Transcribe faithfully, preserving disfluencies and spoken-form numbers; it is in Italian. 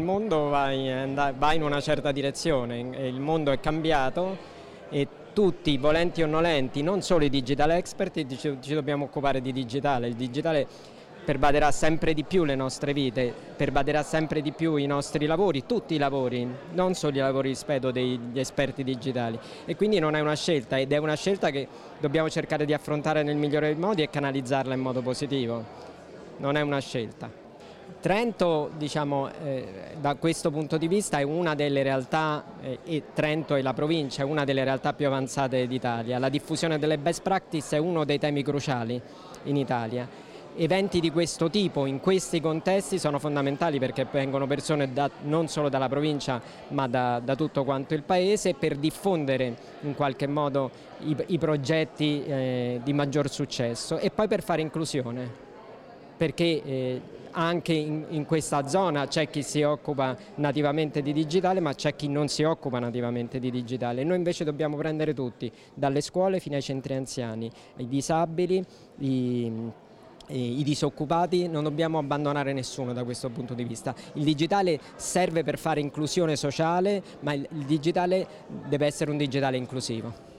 mondo va in, va in una certa direzione, il mondo è cambiato e tutti, volenti o nolenti, non solo i digital expert, ci, ci dobbiamo occupare di digitale. Il digitale pervaderà sempre di più le nostre vite, pervaderà sempre di più i nostri lavori, tutti i lavori, non solo i lavori, rispetto, degli esperti digitali. E quindi non è una scelta, ed è una scelta che dobbiamo cercare di affrontare nel migliore dei modi e canalizzarla in modo positivo. Non è una scelta. Trento, diciamo, eh, da questo punto di vista è una delle realtà, eh, e Trento e la provincia è una delle realtà più avanzate d'Italia. La diffusione delle best practice è uno dei temi cruciali in Italia. Eventi di questo tipo in questi contesti sono fondamentali perché vengono persone da, non solo dalla provincia ma da, da tutto quanto il paese, per diffondere in qualche modo i, i progetti eh, di maggior successo, e poi per fare inclusione, perché eh, anche in, in questa zona c'è chi si occupa nativamente di digitale, ma c'è chi non si occupa nativamente di digitale. Noi invece dobbiamo prendere tutti, dalle scuole fino ai centri anziani, i disabili, i, i disoccupati, non dobbiamo abbandonare nessuno da questo punto di vista. Il digitale serve per fare inclusione sociale, ma il digitale deve essere un digitale inclusivo.